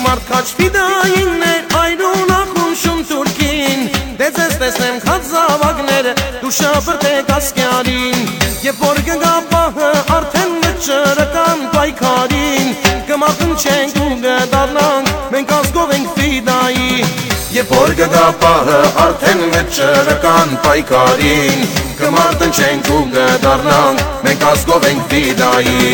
մարդ քաչ ֆիդայիններ, այրուն ախում շում թուրքին, դե ձեզ տեսնեմ քաչ զավակներ, դու շապրտեք ասկյարին, երբ որ կգա պահը արդեն վճռական պայքարին, կմարտնչենք ու կդառնանք, մենք ազգով ենք ֆիդայի, երբ որ կգա պահը արդեն վճռական պայքարին, կմարտնչենք ու կդառնանք, մենք ազգով ենք ֆիդայի։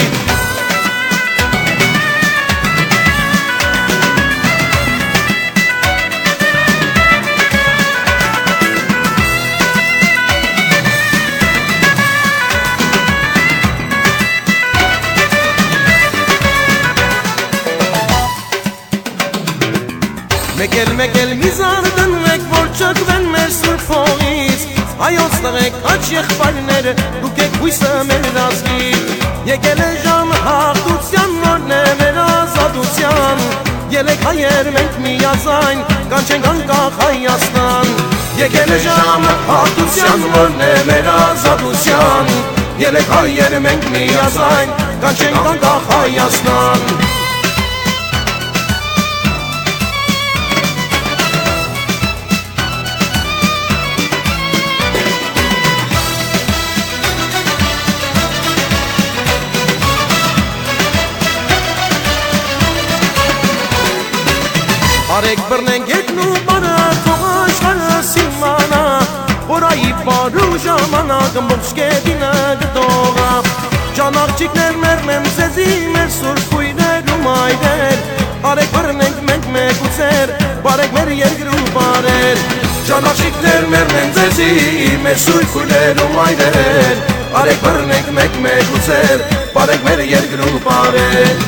Մեկ էլ մի զարդնվեք, որ չկվեն մեր սուրբ հողից, հայոց տղեկ աչ եղբայրներ, դուք եք հույսը մեր ազգի, եկել է ժամը հաղթության, որն է մեր ազատության, ելեք հայեր մենք միաձայն, կանչենք անկախ Հայաստան, եկել է ժամը հաղթության, որն է մեր ազատության, ելեք հայեր մենք միաձայն, կանչենք անկախ Հայաստան։ Արեք բռնենք եկն ու բարը, թող աշխարհը սիմանա, որայի բարու ժամանակ ամբողջ կետինը գտողա, ջան աղջիկներ մերմեմ ձեզի, մեր սուրբ քույրեր ու մայրեր, արեք բռնենք մենք մեկուցեր, բարեք մեր երկր ու բարեր, ջան աղջիկներ մերմեմ ձեզի, մեր սուրբ քույրեր ու մայրեր, արեք բռնենք մենք մեկուցեր, բարեք մեր երկր ու բարեր։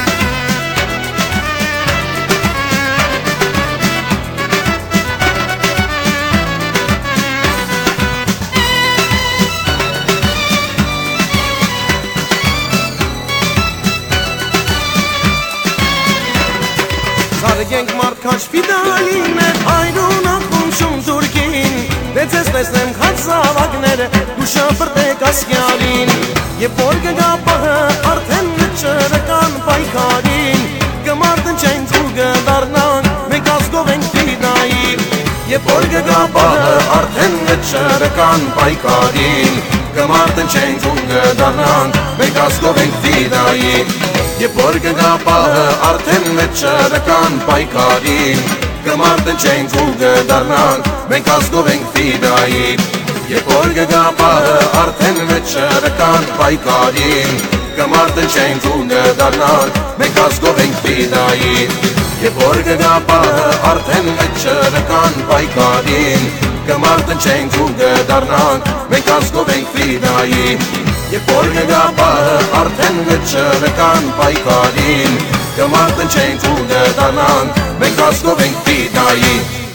Զարգենք մարդ քաչ ֆիդայիններ, այրուն ախում շում թուրքին, դե ձեզ տեսնեմ քաչ զավակներ, դու շապրտեք ասկյարին, երբ որ կգա պահը արդեն վճռական պայքարին, կմարտնչենք ու կդառնանք, մենք ազգով ենք ֆիդայի, երբ որ կգա պահը արդեն վճռական պայքարին, կմարտնչենք ու կդառնանք, մենք ազգով ենք ֆիդայի, երբ որ կգա պահը արդեն վճռական պայքարին, կմարտնչենք ու կդառնանք, մենք ազգով ենք ֆիդայի, երբ որ կգա պահը արդեն վճռական պայքարին, կմարտնչենք ու կդառնանք, մենք ազգով ենք ֆիդայի, երբ որ կգա պահը արդեն վճռական պայքարին, կմարտնչենք ու կդառնանք, մենք ազգով ենք ֆիդայի, երբ որ կգա պահը արդեն վճռական պայքարին, կմարտնչենք ու կդառնանք, մենք ազգով ենք ֆիդայի։